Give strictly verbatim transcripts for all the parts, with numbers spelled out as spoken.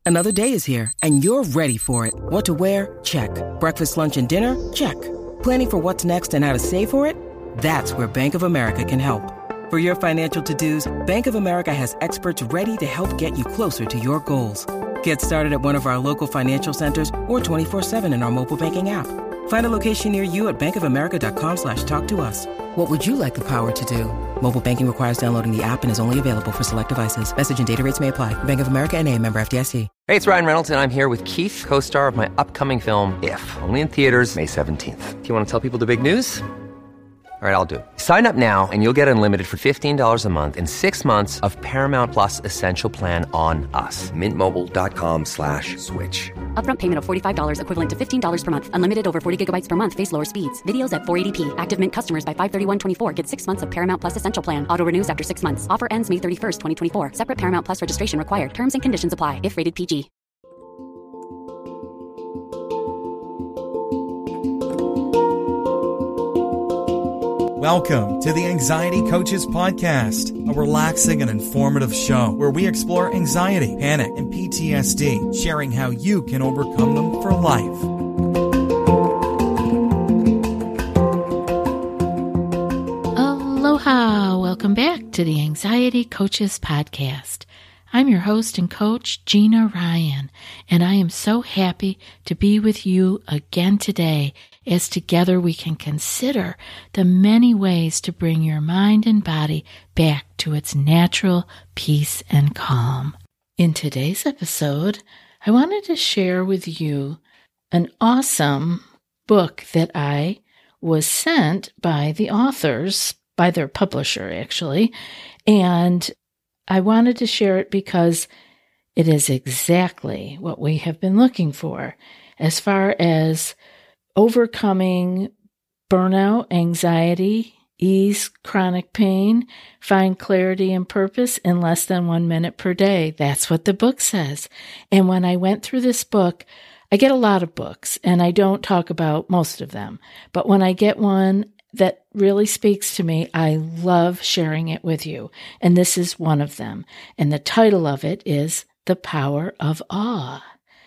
Another day is here, and you're ready for it. What to wear? Check. Breakfast, lunch, and dinner? Check. Planning for what's next and how to save for it? That's where Bank of America can help. For your financial to-dos, Bank of America has experts ready to help get you closer to your goals. Get started at one of our local financial centers or twenty-four seven in our mobile banking app. Find a location near you at bankofamerica.com slash talk to us. What would you like the power to do? Mobile banking requires downloading the app and is only available for select devices. Message and data rates may apply. Bank of America N A, member F D I C. Hey, it's Ryan Reynolds, and I'm here with Keith, co-star of my upcoming film, If, only in theaters May seventeenth. Do you want to tell people the big news? All right, I'll do it. Sign up now and you'll get unlimited for fifteen dollars a month and six months of Paramount Plus Essential Plan on us. Mint Mobile dot com slash switch. Upfront payment of forty-five dollars equivalent to fifteen dollars per month. Unlimited over forty gigabytes per month. Face lower speeds. Videos at four eighty p. Active Mint customers by five thirty-one twenty-four get six months of Paramount Plus Essential Plan. Auto renews after six months. Offer ends May thirty-first, twenty twenty-four. Separate Paramount Plus registration required. Terms and conditions apply if rated P G. Welcome to the Anxiety Coaches Podcast, a relaxing and informative show where we explore anxiety, panic, and P T S D, sharing how you can overcome them for life. Aloha! Welcome back to the Anxiety Coaches Podcast. I'm your host and coach, Gina Ryan, and I am so happy to be with you again today as together we can consider the many ways to bring your mind and body back to its natural peace and calm. In today's episode, I wanted to share with you an awesome book that I was sent by the authors, by their publisher actually, and I wanted to share it because it is exactly what we have been looking for as far as overcoming burnout, anxiety, ease chronic pain, find clarity and purpose in less than one minute per day. That's what the book says. And when I went through this book, I get a lot of books and I don't talk about most of them. But when I get one that really speaks to me, I love sharing it with you. And this is one of them. And the title of it is The Power of Awe.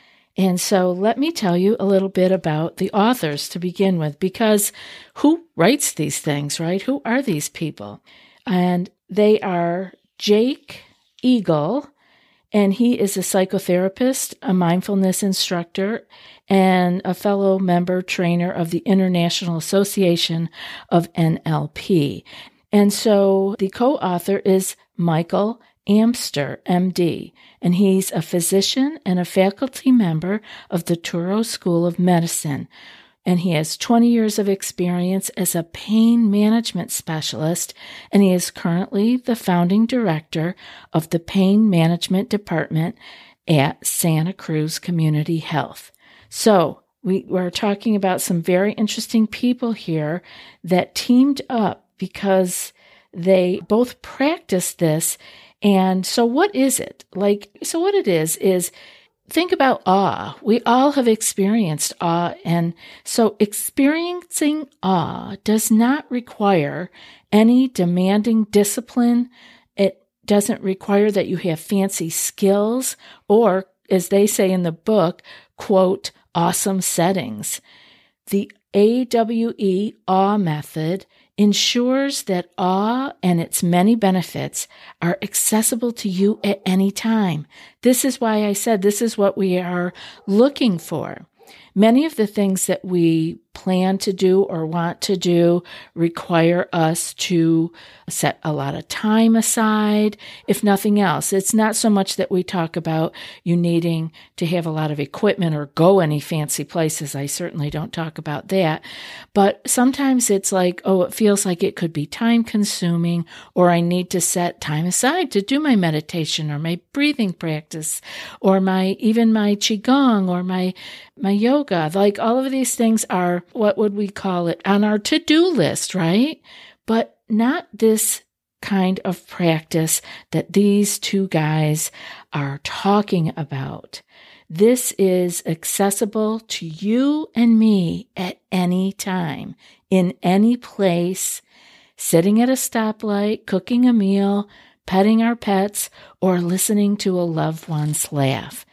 And so let me tell you a little bit about the authors to begin with, because who writes these things, right? Who are these people? And they are Jake Eagle, and he is a psychotherapist, a mindfulness instructor, and a fellow member trainer of the International Association of N L P. And so the co-author is Michael Amster, M D, and he's a physician and a faculty member of the Touro School of Medicine. And he has twenty years of experience as a pain management specialist, and he is currently the founding director of the Pain Management Department at Santa Cruz Community Health. So we were talking about some very interesting people here that teamed up because they both practice this. And so what is it? Like, so what it is, is think about awe. We all have experienced awe. And so experiencing awe does not require any demanding discipline. It doesn't require that you have fancy skills or, as they say in the book, quote, awesome settings. The A W E, awe method, ensures that awe and its many benefits are accessible to you at any time. This is why I said this is what we are looking for. Many of the things that we plan to do or want to do require us to set a lot of time aside, if nothing else. It's not so much that we talk about you needing to have a lot of equipment or go any fancy places. I certainly don't talk about that. But sometimes it's like, oh, it feels like it could be time consuming, or I need to set time aside to do my meditation or my breathing practice or my, even my Qigong or my, my yoga. Like all of these things are, what would we call it, on our to-do list, right? But not this kind of practice that these two guys are talking about. This is accessible to you and me at any time, in any place, sitting at a stoplight, cooking a meal, petting our pets, or listening to a loved one's laugh.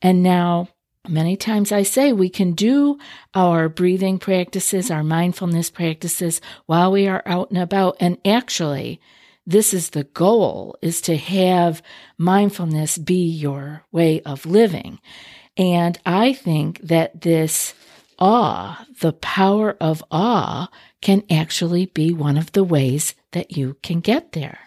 And now, many times I say we can do our breathing practices, our mindfulness practices while we are out and about. And actually, this is the goal, is to have mindfulness be your way of living. And I think that this awe, the power of awe, can actually be one of the ways that you can get there.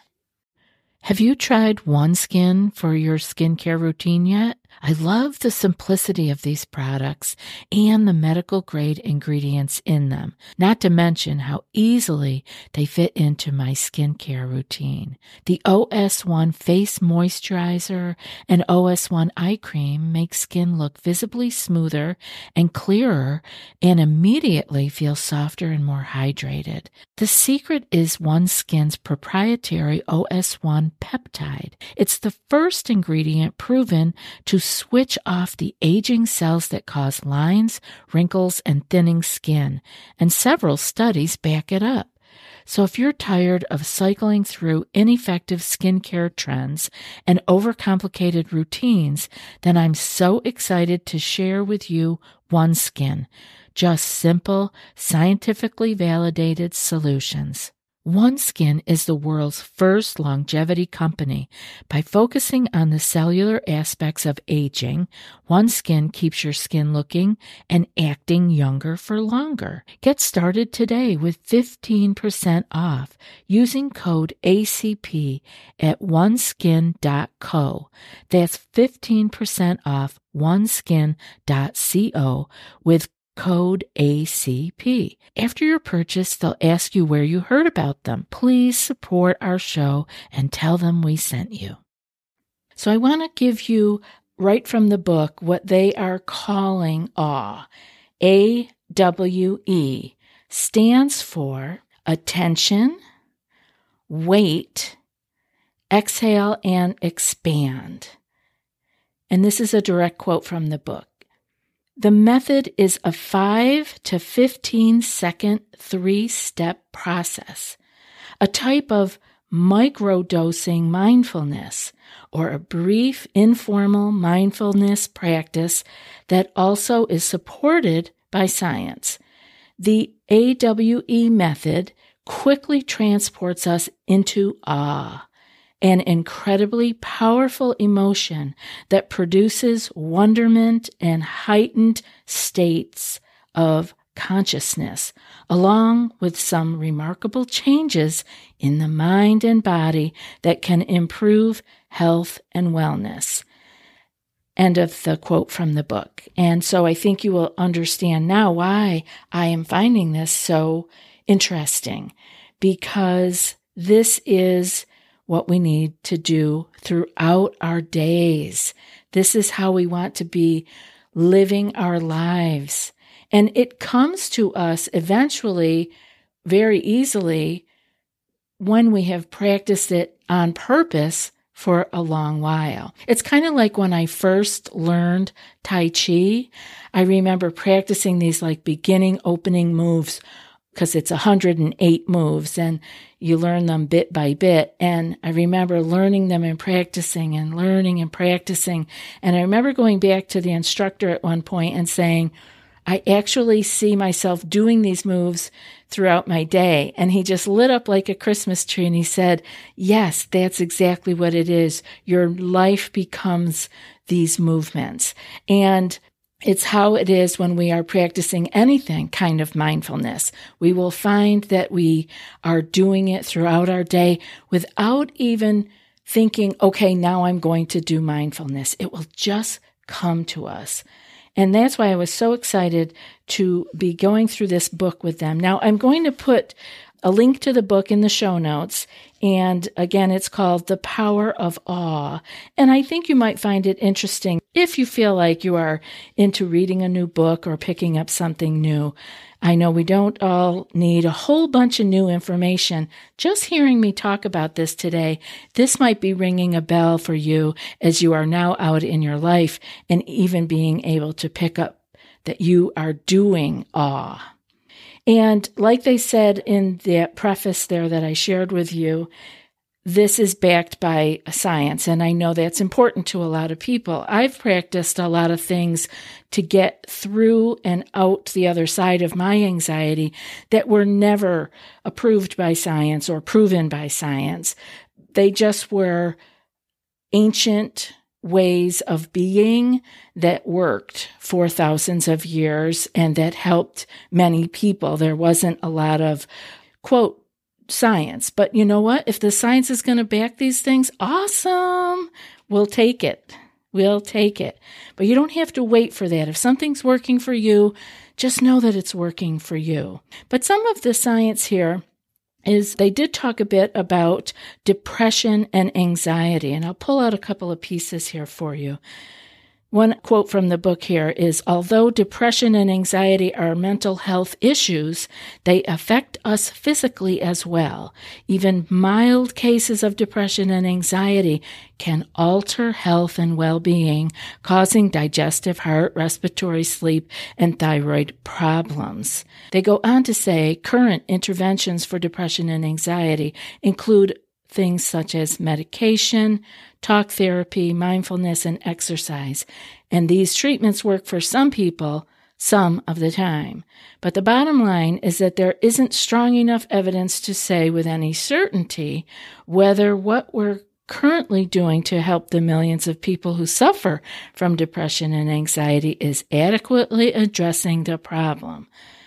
Have you tried OneSkin for your skincare routine yet? I love the simplicity of these products and the medical grade ingredients in them, not to mention how easily they fit into my skincare routine. The O S one Face Moisturizer and O S one Eye Cream make skin look visibly smoother and clearer and immediately feel softer and more hydrated. The secret is OneSkin's proprietary O S one peptide. It's the first ingredient proven to switch off the aging cells that cause lines, wrinkles, and thinning skin, and several studies back it up. So if you're tired of cycling through ineffective skincare trends and overcomplicated routines, then I'm so excited to share with you OneSkin, just simple, scientifically validated solutions. OneSkin is the world's first longevity company. By focusing on the cellular aspects of aging, OneSkin keeps your skin looking and acting younger for longer. Get started today with fifteen percent off using code A C P at one skin dot co. That's fifteen percent off one skin dot co with code A C P. After your purchase, they'll ask you where you heard about them. Please support our show and tell them we sent you. So I want to give you, right from the book, what they are calling awe. A W E stands for attention, wait, exhale, and expand. And this is a direct quote from the book. The method is a five to fifteen second three-step process, a type of microdosing mindfulness, or a brief informal mindfulness practice that also is supported by science. The A W E method quickly transports us into awe, an incredibly powerful emotion that produces wonderment and heightened states of consciousness, along with some remarkable changes in the mind and body that can improve health and wellness. End of the quote from the book. And so I think you will understand now why I am finding this so interesting, because this is what we need to do throughout our days. This is how we want to be living our lives. And it comes to us eventually very easily when we have practiced it on purpose for a long while. It's kind of like when I first learned Tai Chi. I remember practicing these like beginning opening moves, because it's one hundred eight moves and you learn them bit by bit. And I remember learning them and practicing and learning and practicing. And I remember going back to the instructor at one point and saying, I actually see myself doing these moves throughout my day. And he just lit up like a Christmas tree and he said, yes, that's exactly what it is. Your life becomes these movements. And it's how it is when we are practicing anything kind of mindfulness. We will find that we are doing it throughout our day without even thinking, okay, now I'm going to do mindfulness. It will just come to us. And that's why I was so excited to be going through this book with them. Now, I'm going to put a link to the book in the show notes. And again, it's called The Power of Awe. And I think you might find it interesting if you feel like you are into reading a new book or picking up something new. I know we don't all need a whole bunch of new information. Just hearing me talk about this today, this might be ringing a bell for you as you are now out in your life and even being able to pick up that you are doing awe. And like they said in the preface there that I shared with you, this is backed by science, and I know that's important to a lot of people. I've practiced a lot of things to get through and out the other side of my anxiety that were never approved by science or proven by science. They just were ancient ways of being that worked for thousands of years and that helped many people. There wasn't a lot of, quote, science. But you know what? If the science is going to back these things, awesome. We'll take it. We'll take it. But you don't have to wait for that. If something's working for you, just know that it's working for you. But some of the science here is they did talk a bit about depression and anxiety, and I'll pull out a couple of pieces here for you. One quote from the book here is, although depression and anxiety are mental health issues, they affect us physically as well. Even mild cases of depression and anxiety can alter health and well-being, causing digestive, heart, respiratory, sleep, and thyroid problems. They go on to say current interventions for depression and anxiety include things such as medication, talk therapy, mindfulness, and exercise. And these treatments work for some people some of the time. But the bottom line is that there isn't strong enough evidence to say with any certainty whether what we're currently doing to help the millions of people who suffer from depression and anxiety is adequately addressing the problem.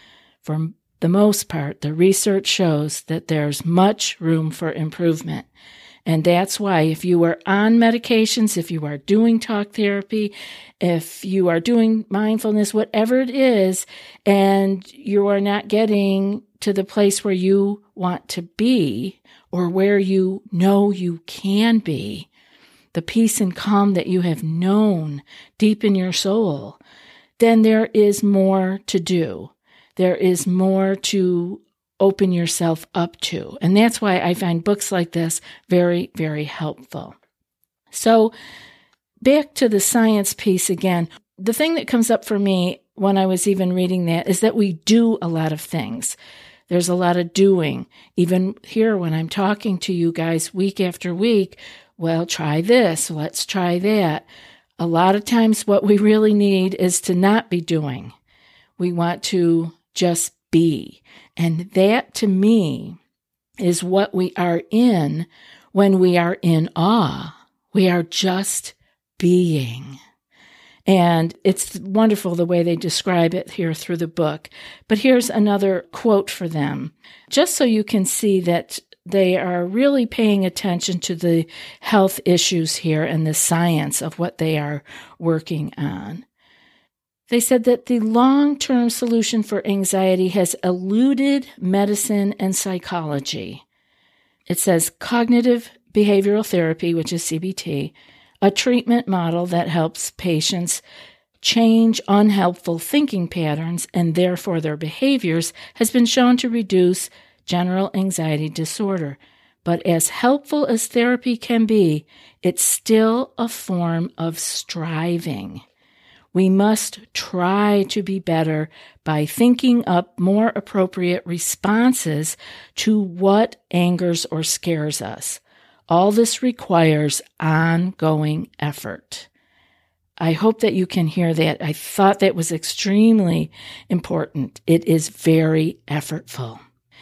For the most part, the research shows that there's much room for improvement. And that's why if you are on medications, if you are doing talk therapy, if you are doing mindfulness, whatever it is, and you are not getting to the place where you want to be or where you know you can be, the peace and calm that you have known deep in your soul, then there is more to do. There is more to open yourself up to. And that's why I find books like this very, very helpful. So back to the science piece again. The thing that comes up for me when I was even reading that is that we do a lot of things. There's a lot of doing. Even here when I'm talking to you guys week after week, well, try this, let's try that. A lot of times what we really need is to not be doing. We want to just be. And that, to me, is what we are in when we are in awe. We are just being. And it's wonderful the way they describe it here through the book. But here's another quote for them, just so you can see that they are really paying attention to the health issues here and the science of what they are working on. They said that the long-term solution for anxiety has eluded medicine and psychology. It says cognitive behavioral therapy, which is C B T, a treatment model that helps patients change unhelpful thinking patterns and therefore their behaviors, has been shown to reduce general anxiety disorder. But as helpful as therapy can be, it's still a form of striving. We must try to be better by thinking up more appropriate responses to what angers or scares us. All this requires ongoing effort. I hope that you can hear that. I thought that was extremely important. It is very effortful.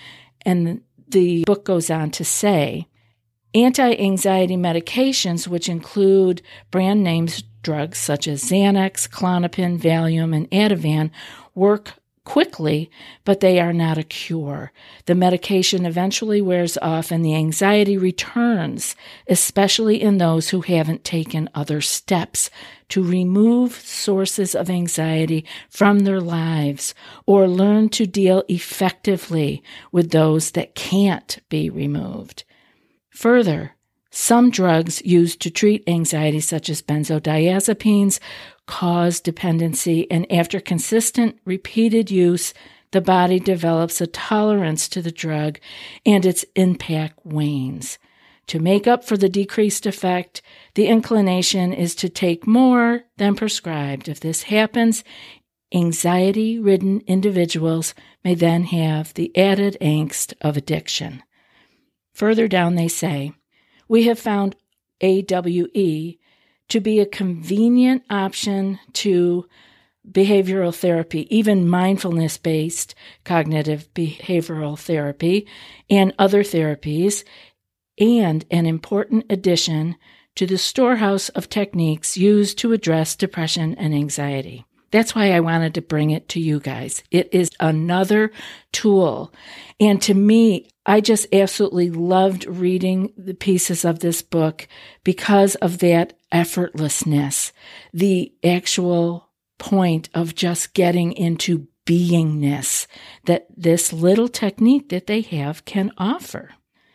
And the book goes on to say, anti-anxiety medications, which include brand names drugs such as Xanax, Klonopin, Valium, and Ativan, work quickly, but they are not a cure. The medication eventually wears off and the anxiety returns, especially in those who haven't taken other steps to remove sources of anxiety from their lives or learn to deal effectively with those that can't be removed. Further, some drugs used to treat anxiety, such as benzodiazepines, cause dependency, and after consistent, repeated use, the body develops a tolerance to the drug and its impact wanes. To make up for the decreased effect, the inclination is to take more than prescribed. If this happens, anxiety-ridden individuals may then have the added angst of addiction. Further down they say, we have found A W E to be a convenient option to behavioral therapy, even mindfulness-based cognitive behavioral therapy and other therapies, and an important addition to the storehouse of techniques used to address depression and anxiety. That's why I wanted to bring it to you guys. It is another tool. And to me, I just absolutely loved reading the pieces of this book because of that effortlessness, the actual point of just getting into beingness that this little technique that they have can offer.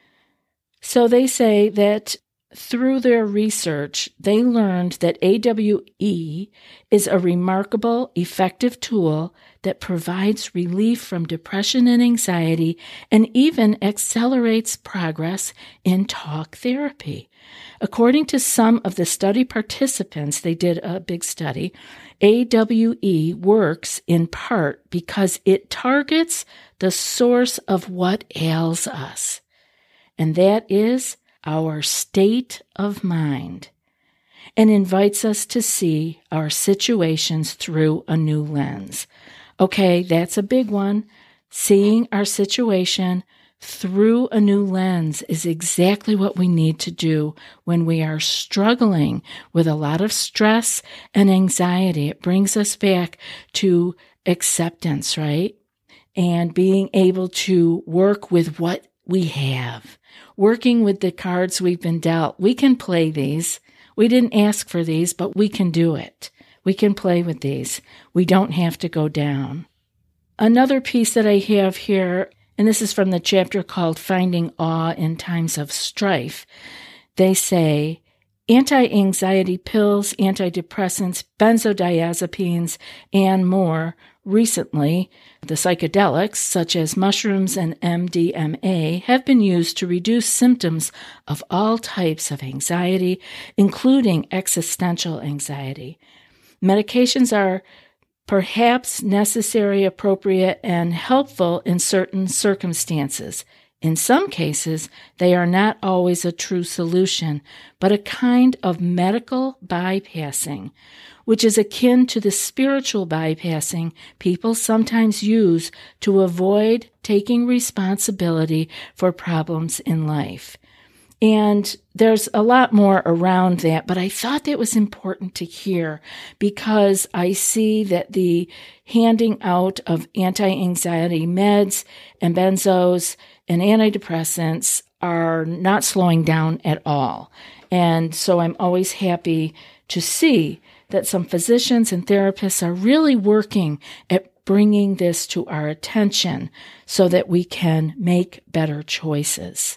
So they say that through their research, they learned that A W E is a remarkable, effective tool that provides relief from depression and anxiety and even accelerates progress in talk therapy. According to some of the study participants, they did a big study, A W E works in part because it targets the source of what ails us, and that is our state of mind, and invites us to see our situations through a new lens. Okay, that's a big one. Seeing our situation through a new lens is exactly what we need to do when we are struggling with a lot of stress and anxiety. It brings us back to acceptance, right? And being able to work with what we have. Working with the cards we've been dealt. We can play these. We didn't ask for these, but we can do it. We can play with these. We don't have to go down. Another piece that I have here, and this is from the chapter called Finding Awe in Times of Strife. They say, anti-anxiety pills, antidepressants, benzodiazepines, and more. Recently, the psychedelics, such as mushrooms and M D M A, have been used to reduce symptoms of all types of anxiety, including existential anxiety. Medications are perhaps necessary, appropriate, and helpful in certain circumstances. In some cases, they are not always a true solution, but a kind of medical bypassing, which is akin to the spiritual bypassing people sometimes use to avoid taking responsibility for problems in life. And there's a lot more around that, but I thought that was important to hear because I see that the handing out of anti-anxiety meds and benzos and antidepressants are not slowing down at all. And so I'm always happy to see that some physicians and therapists are really working at bringing this to our attention so that we can make better choices.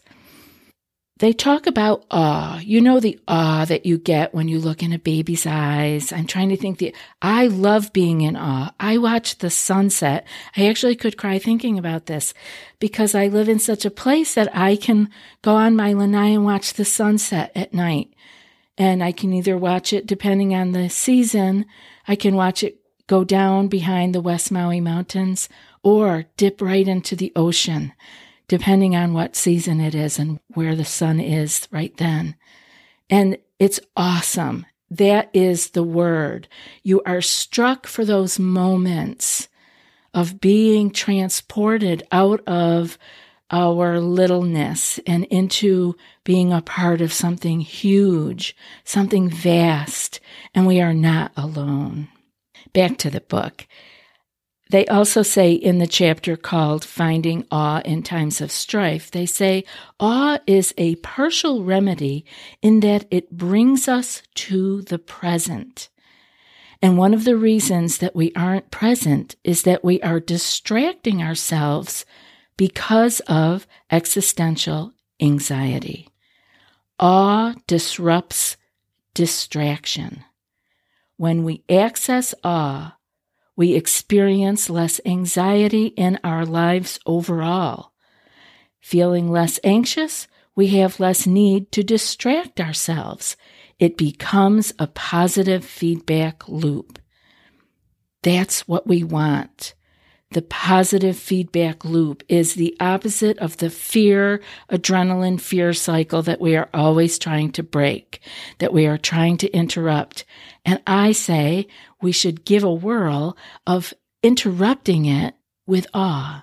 They talk about awe. You know the awe that you get when you look in a baby's eyes. I'm trying to think the, I love being in awe. I watch the sunset. I actually could cry thinking about this because I live in such a place that I can go on my lanai and watch the sunset at night. And I can either watch it, depending on the season, I can watch it go down behind the West Maui Mountains or dip right into the ocean, depending on what season it is and where the sun is right then. And it's awesome. That is the word. You are struck for those moments of being transported out of our littleness and into being a part of something huge, something vast, and we are not alone. Back to the book. They also say in the chapter called Finding Awe in Times of Strife, they say, awe is a partial remedy in that it brings us to the present. And one of the reasons that we aren't present is that we are distracting ourselves because of existential anxiety. Awe disrupts distraction. When we access awe, we experience less anxiety in our lives overall. Feeling less anxious, we have less need to distract ourselves. It becomes a positive feedback loop. That's what we want. The positive feedback loop is the opposite of the fear, adrenaline fear cycle that we are always trying to break, that we are trying to interrupt. And I say we should give a whirl of interrupting it with awe.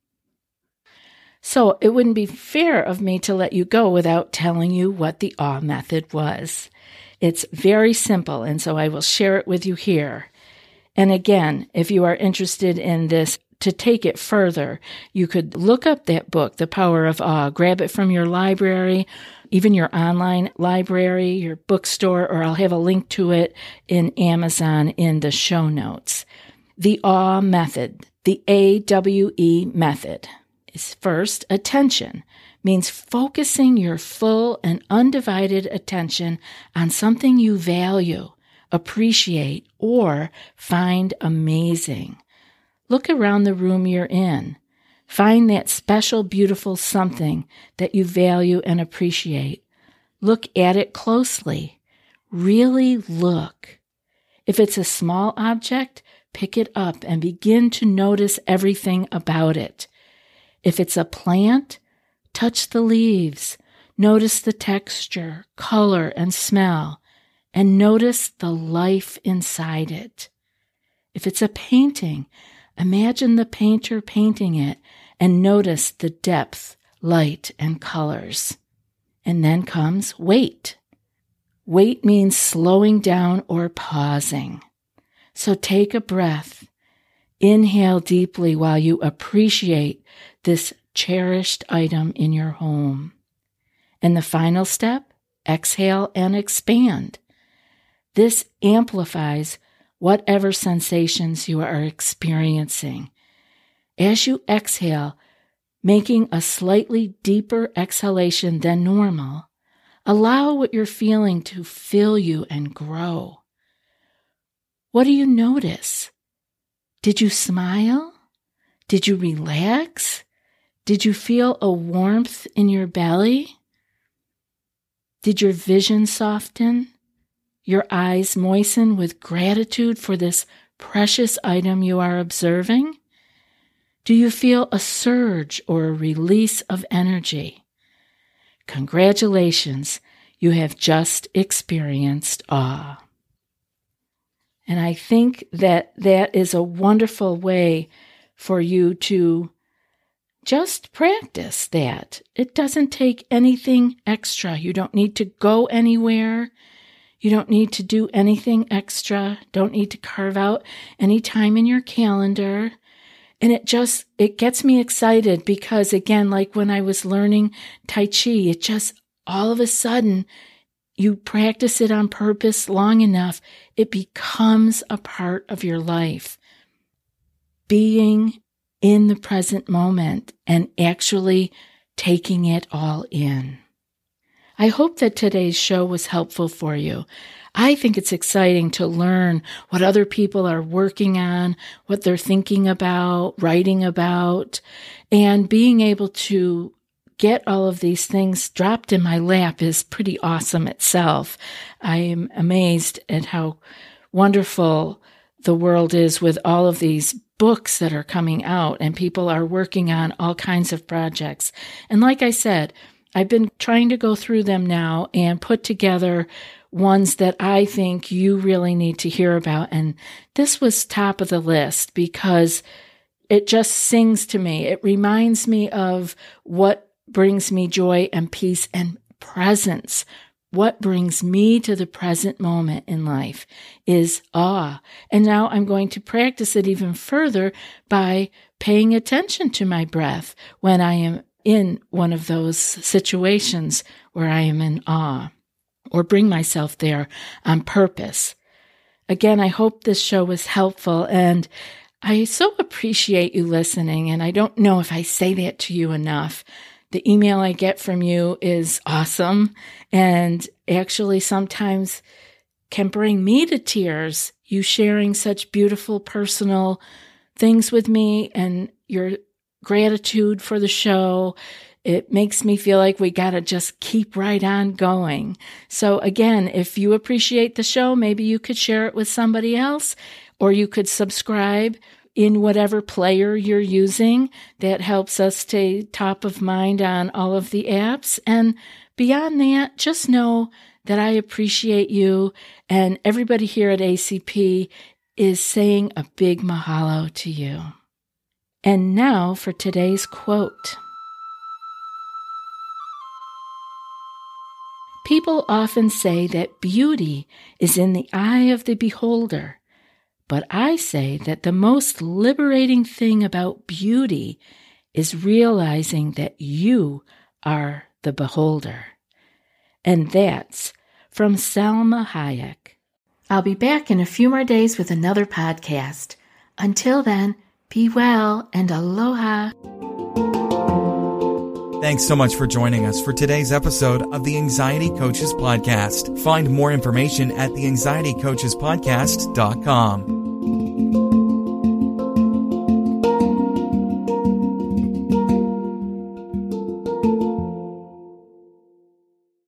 So it wouldn't be fair of me to let you go without telling you what the awe method was. It's very simple, and so I will share it with you here. And again, if you are interested in this, to take it further, you could look up that book, The Power of Awe, grab it from your library, even your online library, your bookstore, or I'll have a link to it in Amazon in the show notes. The awe method, the A W E method, is first attention, means focusing your full and undivided attention on something you value, appreciate, or find amazing. Look around the room you're in. Find that special, beautiful something that you value and appreciate. Look at it closely. Really look. If it's a small object, pick it up and begin to notice everything about it. If it's a plant, touch the leaves. Notice the texture, color, and smell. And notice the life inside it. If it's a painting, imagine the painter painting it and notice the depth, light, and colors. And then comes wait. Wait means slowing down or pausing. So take a breath. Inhale deeply while you appreciate this cherished item in your home. And the final step, exhale and expand. This amplifies whatever sensations you are experiencing. As you exhale, making a slightly deeper exhalation than normal, allow what you're feeling to fill you and grow. What do you notice? Did you smile? Did you relax? Did you feel a warmth in your belly? Did your vision soften? Your eyes moisten with gratitude for this precious item you are observing? Do you feel a surge or a release of energy? Congratulations, you have just experienced awe. And I think that that is a wonderful way for you to just practice that. It doesn't take anything extra. You don't need to go anywhere. You don't need to do anything extra. Don't need to carve out any time in your calendar. And it just, it gets me excited because, again, like when I was learning Tai Chi, it just, all of a sudden, you practice it on purpose long enough, it becomes a part of your life. Being in the present moment and actually taking it all in. I hope that today's show was helpful for you. I think it's exciting to learn what other people are working on, what they're thinking about, writing about, and being able to get all of these things dropped in my lap is pretty awesome itself. I am amazed at how wonderful the world is with all of these books that are coming out, and people are working on all kinds of projects. And like I said, I've been trying to go through them now and put together ones that I think you really need to hear about. And this was top of the list because it just sings to me. It reminds me of what brings me joy and peace and presence. What brings me to the present moment in life is awe. And now I'm going to practice it even further by paying attention to my breath when I am in one of those situations where I am in awe, or bring myself there on purpose. Again, I hope this show was helpful, and I so appreciate you listening, and I don't know if I say that to you enough. The email I get from you is awesome, and actually sometimes can bring me to tears, you sharing such beautiful personal things with me and your gratitude for the show. It makes me feel like we got to just keep right on going. So again, if you appreciate the show, maybe you could share it with somebody else, or you could subscribe. in whatever player you're using. That helps us stay top of mind on all of the apps. And beyond that, just know that I appreciate you, and everybody here at A C P is saying a big mahalo to you. And now for today's quote. People often say that beauty is in the eye of the beholder, but I say that the most liberating thing about beauty is realizing that you are the beholder. And that's from Salma Hayek. I'll be back in a few more days with another podcast. Until then, be well and aloha. Thanks so much for joining us for today's episode of the Anxiety Coaches Podcast. Find more information at the anxiety coaches podcast dot com.